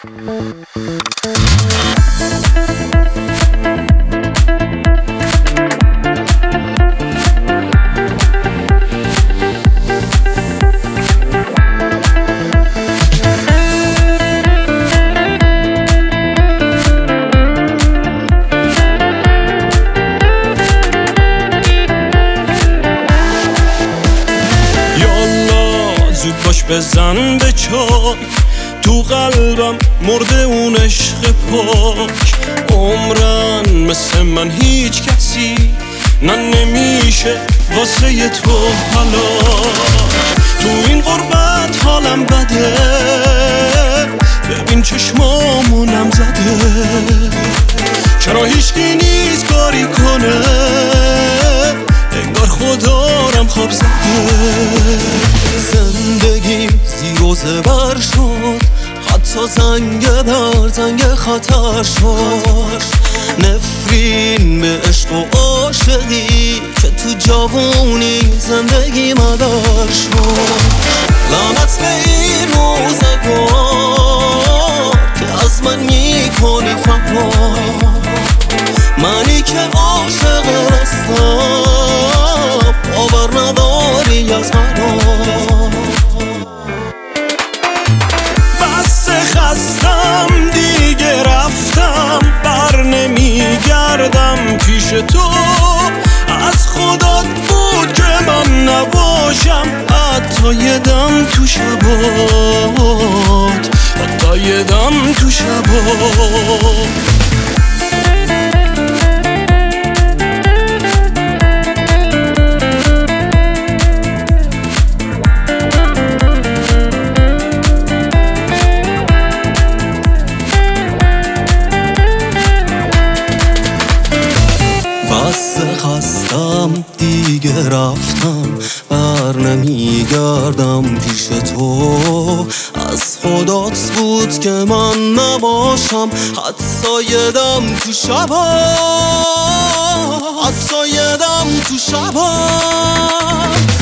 باش بزن به چاک تو قلبم مرده اون عشق پاک. عمرن مثل من هیچ کسی نمیشه واسه تو حالا. تو این غربت حالم بده، ببین چشمامونم زده. چرا هیچکی نیست کاری کنه، انگار خدارم خواب زده. زندگیم زیر و زبر شد، حتی زنگ در زنگ خطر شد. نفرین به عشق و عاشقی که تو جوونی زندگی مدار شد. لعنت به این روزگار که از من میکنی فرار. منی که عاشق رستم باور نداری از قرار. بس خستم دیگه رفتم، بر نمیگردم پیش تو. از خودت بود که من نباشم، حتی یه دم تو شبات، حتی یه دم تو شبات. بس خستم دیگه رفتم، بر نمیگردم پیش تو. از خدات بود که من نباشم، حتی یه دم تو شبات، حتی یه دم تو شبات.